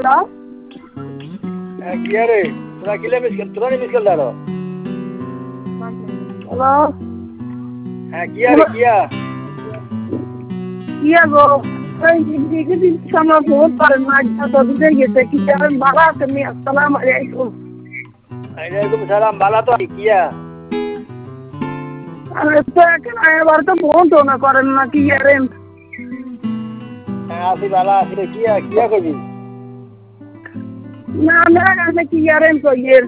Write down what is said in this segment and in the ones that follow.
hello কি রে তোরা কিলে তোরা মিস করল আরো হ্যালো কিয়া রে কিয়া গো দিকে দিন সময় ফোন করেন না তো দিতে গেছে কি করেন ভালো আছেন আসসালামু আলাইকুম ওয়ালাইকুম সালাম ভালো তো কিয়া আরে তো এখন এবার তো ফোন তো না করেন না কি করেন আসি ভালো আছি রে কিয়া করবি না মেরা কাছে কি করেন কইয়ের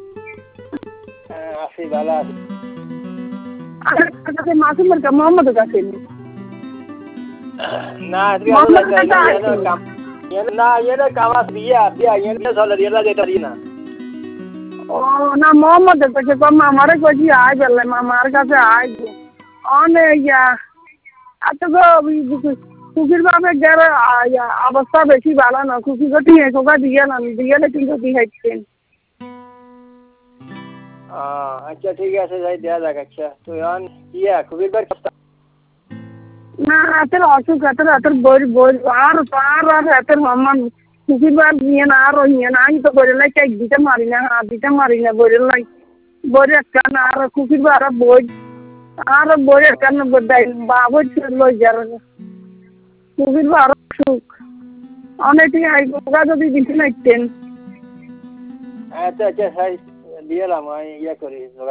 আসি ভালো আছি আরে কাছে মাসুমের কা মোহাম্মদের কাছে না না ये कामास बिया ये चल रिया जेता दी ना ও না মোহাম্মদের কাছে কম আমারে কইছি আই বললে মামার কাছে আই অনে ইয়া আতো গো কুকির বাপে গেরে অবস্থা বেশি ভালো না কুকি গটি কোকা দিয়ে কিন্তু কি হচ্ছেন আচ্ছা ঠিক আছে যাই দেয়া যাক আচ্ছা তো এখন ইয়া কুকির বার না হাতের অসুখ হাতের বই আর হাতের মাম্মান কুকির বার নিয়ে না আর নিয়ে না আমি তো বইরে লাই কেক দিতে মারি না হাত দিতে মারি না বইরে লাই বইরে একটা না আর কুকির বার বই একটা না বাবু লই যার কুকির বার অসুখ অনেকটি আই কোকা যদি দিতে নাইতেন আচ্ছা দিয়ে দিলাম ইয়া করি